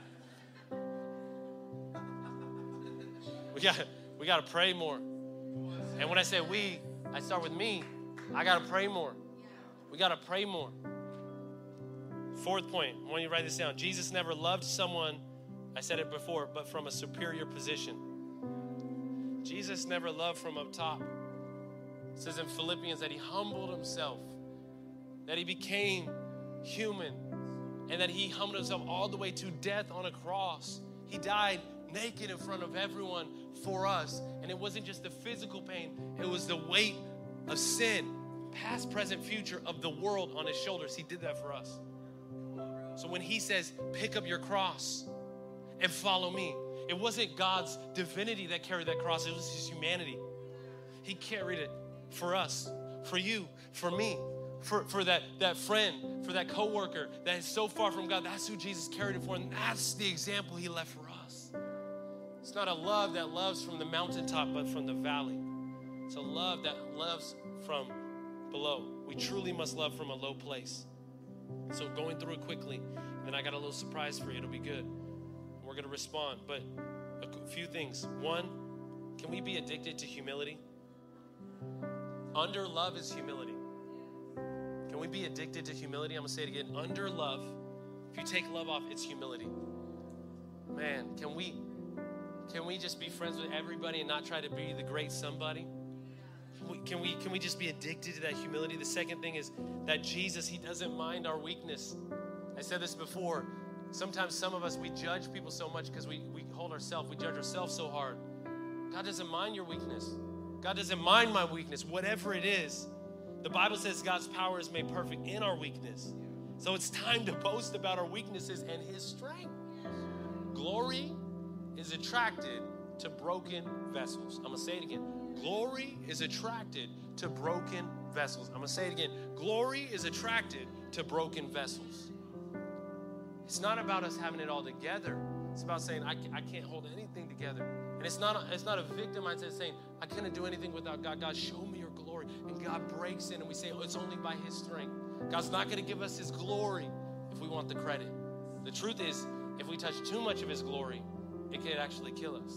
We got we got to pray more. And when I say we, I start with me. I got to pray more. We got to pray more. Fourth point, I want you to write this down. Jesus never loved someone, I said it before, but from a superior position. Jesus never loved from up top. It says in Philippians that he humbled himself, that he became human, and that he humbled himself all the way to death on a cross. He died naked in front of everyone for us. And it wasn't just the physical pain, it was the weight of sin, past, present, future of the world on his shoulders. He did that for us. So when he says, pick up your cross and follow me, it wasn't God's divinity that carried that cross, it was his humanity. He carried it for us, for you, for me, for, for that, that friend, for that coworker that is so far from God. That's who Jesus carried it for, and that's the example he left for us. It's not a love that loves from the mountaintop, but from the valley. It's a love that loves from below. We truly must love from a low place. So going through it quickly, and then I got a little surprise for you. It'll be good. We're going to respond, but a few things. One, can we be addicted to humility? Under love is humility. Can we be addicted to humility? I'm going to say it again. Under love, if you take love off, it's humility. Man, can we, can we just be friends with everybody and not try to be the great somebody? Can we, can we just be addicted to that humility? The second thing is that Jesus, he doesn't mind our weakness. I said this before. Sometimes some of us, we judge people so much because we, we hold ourselves, we judge ourselves so hard. God doesn't mind your weakness. God doesn't mind my weakness, whatever it is. The Bible says God's power is made perfect in our weakness. So it's time to boast about our weaknesses and his strength. Glory is attracted to broken vessels. I'm going to say it again. Glory is attracted to broken vessels. I'm going to say it again. Glory is attracted to broken vessels. It's not about us having it all together. It's about saying, I, I can't hold anything together. And it's not, a, it's not a victim mindset saying, I couldn't do anything without God. God, show me your glory. And God breaks in and we say, oh, it's only by his strength. God's not going to give us his glory if we want the credit. The truth is, if we touch too much of his glory, it could actually kill us.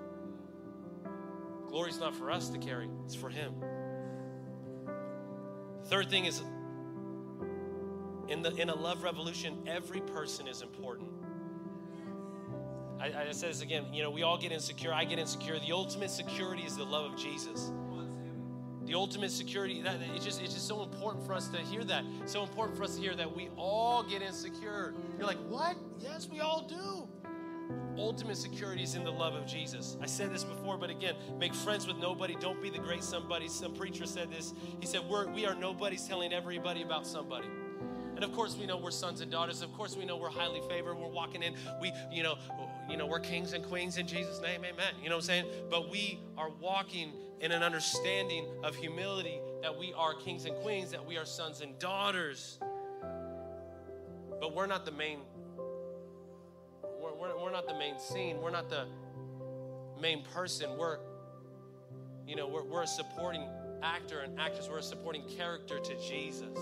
Glory's not for us to carry, it's for him. The third thing is, in, the, in a love revolution, every person is important. I, I said this again, you know, we all get insecure. I get insecure. The ultimate security is the love of Jesus. The ultimate security, that, it's just it's just so important for us to hear that. So important for us to hear that we all get insecure. You're like, what? Yes, we all do. Ultimate security is in the love of Jesus. I said this before, but again, make friends with nobody. Don't be the great somebody. Some preacher said this. He said, we're, we are nobodies telling everybody about somebody. And of course, we know we're sons and daughters. Of course, we know we're highly favored. We're walking in. We, you know, you know, we're kings and queens in Jesus' name, amen. You know what I'm saying? But we are walking in an understanding of humility that we are kings and queens, that we are sons and daughters. But we're not the main, we're, we're, we're not the main scene. We're not the main person. We're, you know, we're, we're a supporting actor and actress. We're a supporting character to Jesus.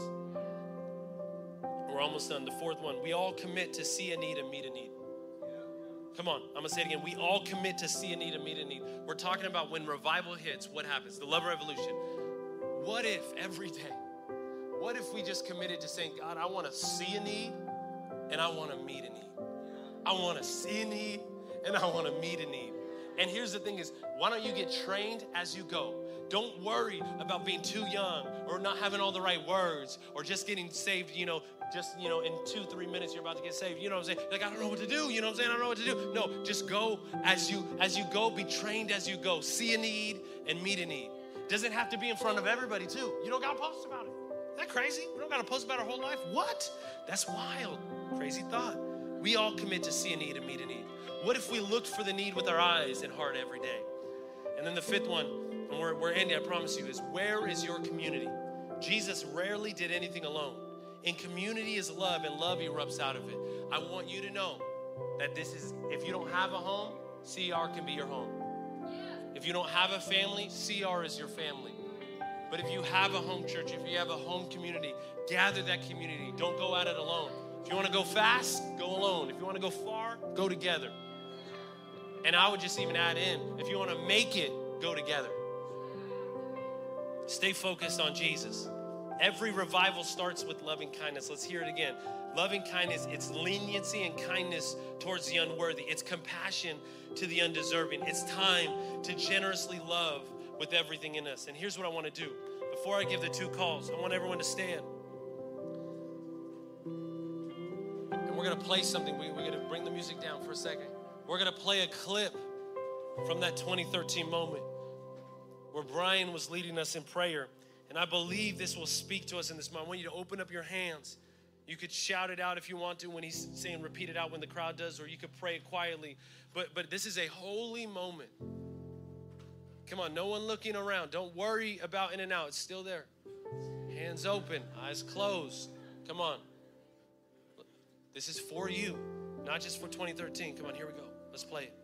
We're almost done. The fourth one, we all commit to see a need and meet a need. Come on, I'm going to say it again. We all commit to see a need and meet a need. We're talking about when revival hits, what happens? The love revolution. What if every day, what if we just committed to saying, God, I want to see a need and I want to meet a need. I want to see a need and I want to meet a need. And here's the thing is, why don't you get trained as you go? Don't worry about being too young or not having all the right words or just getting saved, you know, just, you know, in two, three minutes, you're about to get saved. You know what I'm saying? Like, I don't know what to do. You know what I'm saying? I don't know what to do. No, just go as you, as you go, be trained as you go. See a need and meet a need. Doesn't have to be in front of everybody too. You don't got to post about it. Isn't that crazy? We don't got to post about our whole life. What? That's wild. Crazy thought. We all commit to see a need and meet a need. What if we looked for the need with our eyes and heart every day? And then the fifth one, and we're, we're ending, I promise you, is where is your community? Jesus rarely did anything alone. In community is love, and love erupts out of it. I want you to know that this is, if you don't have a home, C R can be your home. If you don't have a family, C R is your family. But if you have a home church, if you have a home community, gather that community. Don't go at it alone. If you want to go fast, go alone. If you want to go far, go together. And I would just even add in, if you want to make it, go together. Stay focused on Jesus. Every revival starts with loving kindness. Let's hear it again. Loving kindness, it's leniency and kindness towards the unworthy. It's compassion to the undeserving. It's time to generously love with everything in us. And here's what I want to do. Before I give the two calls, I want everyone to stand. And we're going to play something. We, we're going to bring the music down for a second. We're going to play a clip from that twenty thirteen moment where Brian was leading us in prayer. And I believe this will speak to us in this moment. I want you to open up your hands. You could shout it out if you want to when he's saying repeat it out when the crowd does, or you could pray it quietly. But, but this is a holy moment. Come on, no one looking around. Don't worry about in and out. It's still there. Hands open, eyes closed. Come on. This is for you, not just for twenty thirteen. Come on, here we go. Let's play it.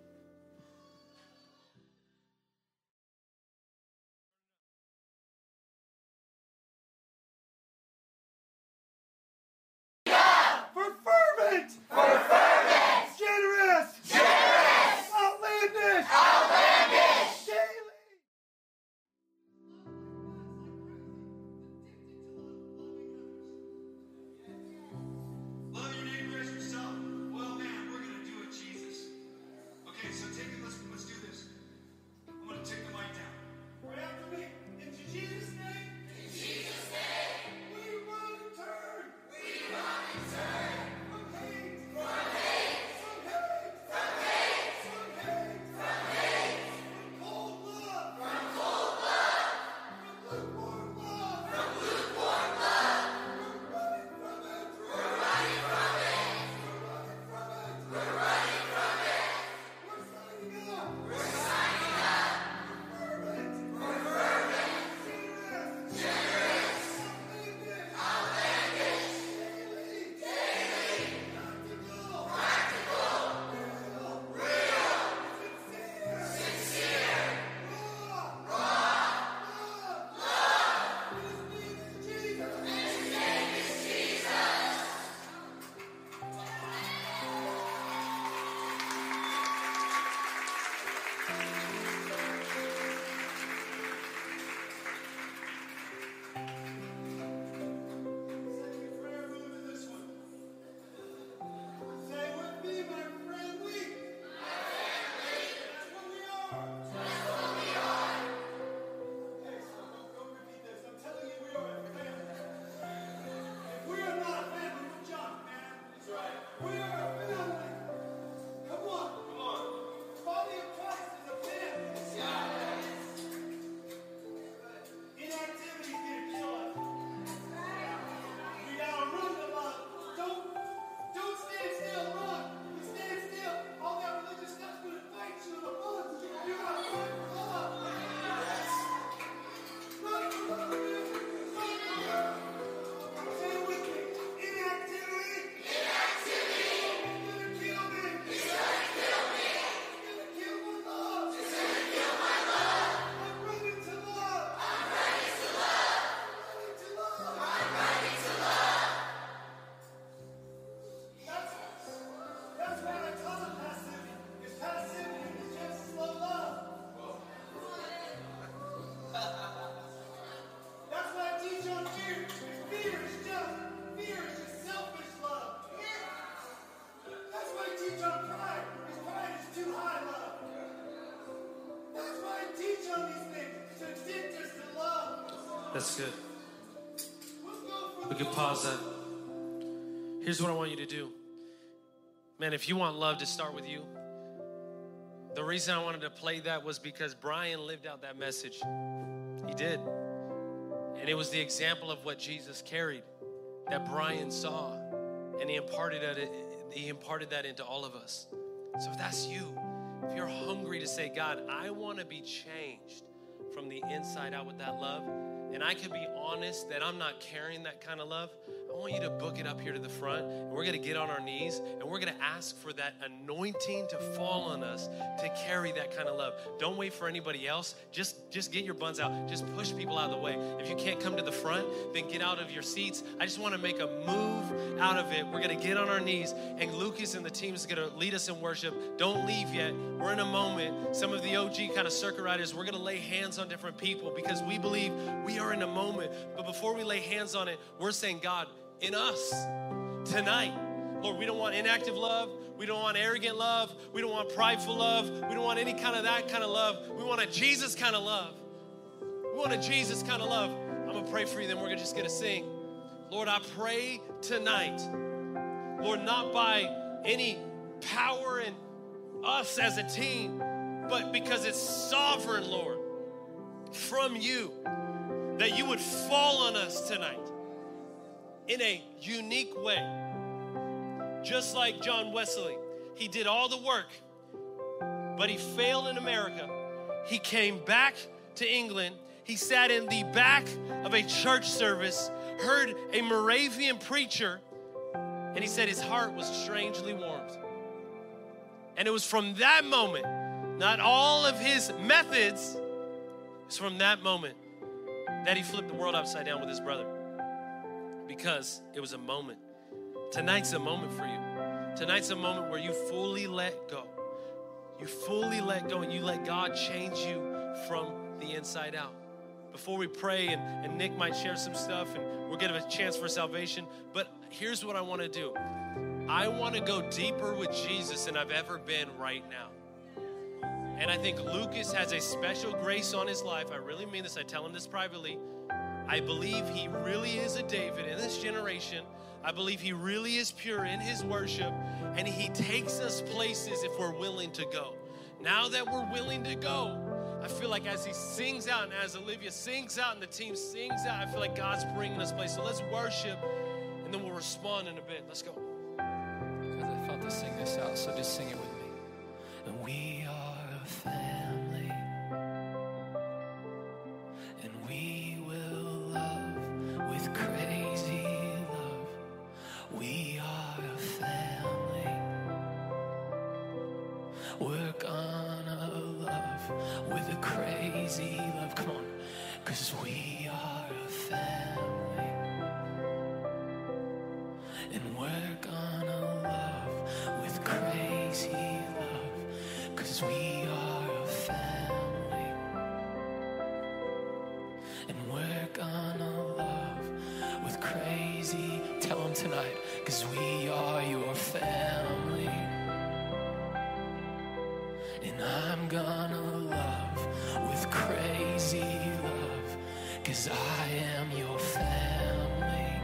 That's good. We can pause that. Here's what I want you to do. Man, if you want love to start with you, the reason I wanted to play that was because Brian lived out that message. He did. And it was the example of what Jesus carried that Brian saw. And he imparted that, he imparted that into all of us. So if that's you, if you're hungry to say, God, I want to be changed from the inside out with that love, and I can be honest that I'm not carrying that kind of love, I want you to book it up here to the front, and we're going to get on our knees, and we're going to ask for that anointing to fall on us to carry that kind of love. Don't wait for anybody else. Just, just get your buns out. Just push people out of the way. If you can't come to the front, then get out of your seats. I just want to make a move out of it. We're going to get on our knees, and Lucas and the team is going to lead us in worship. Don't leave yet. We're in a moment. Some of the O G kind of circuit riders, we're going to lay hands on different people because we believe we are in a moment. But before we lay hands on it, we're saying, God, in us tonight, Lord, we don't want inactive love. We don't want arrogant love. We don't want prideful love. We don't want any kind of that kind of love. We want a Jesus kind of love. We want a Jesus kind of love. I'm going to pray for you, then we're just going to sing. Lord, I pray tonight, Lord, not by any power in us as a team, but because it's sovereign, Lord, from you, that you would fall on us tonight in a unique way. Just like John Wesley, he did all the work, but he failed in America. He came back to England. He sat in the back of a church service, heard a Moravian preacher, and he said his heart was strangely warmed. And it was from that moment, not all of his methods, it's from that moment that he flipped the world upside down with his brother. Because it was a moment. Tonight's a moment for you. Tonight's a moment where you fully let go. You fully let go and you let God change you from the inside out. Before we pray, and, and Nick might share some stuff, and we'll get a chance for salvation, but here's what I want to do. I want to go deeper with Jesus than I've ever been right now. And I think Lucas has a special grace on his life. I really mean this. I tell him this privately. I believe he really is a David in this generation. I believe he really is pure in his worship, and he takes us places if we're willing to go. Now that we're willing to go, I feel like as he sings out and as Olivia sings out and the team sings out, I feel like God's bringing us places. So let's worship, and then we'll respond in a bit. Let's go. Because I felt to sing this out, so just sing it with me. And we are a family, and we will love with crazy love. We are a family. We're gonna love with a crazy love. Come on. Cause we are a family. And we're gonna love with crazy love. Cause we are a family. And we're gonna love with crazy. Tell them tonight. Cause we are your family. And I'm gonna love with crazy love. Cause I am your family.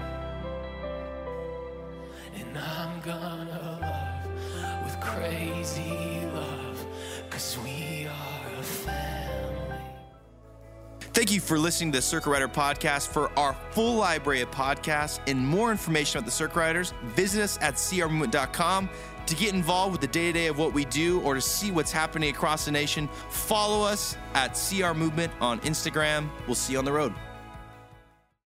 And I'm gonna love with crazy love. Cause we are a family. Thank you for listening to the Circuit Rider Podcast. For our full library of podcasts and more information about the Circuit Riders, visit us at c r movement dot com. To get involved with the day-to-day of what we do or to see what's happening across the nation, follow us at C R Movement on Instagram. We'll see you on the road.